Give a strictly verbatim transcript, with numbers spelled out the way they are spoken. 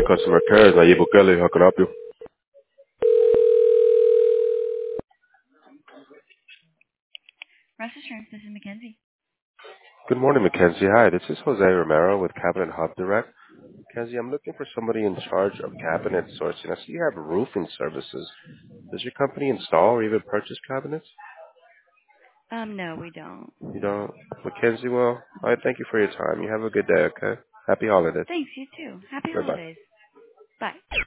customer care. Is Nayib Bukele. How can I help you? Russ Insurance, this is Mackenzie. Good morning, Mackenzie. Hi, this is Jose Romero with Cabinet Hub Direct. Mackenzie, I'm looking for somebody in charge of cabinet sourcing. I see you have roofing services. Does your company install or even purchase cabinets? Um, no, we don't. You don't? Mackenzie, well, I thank you for your time. You have a good day, okay? Happy holidays. Thanks, you too. Happy Bye-bye. holidays. Bye.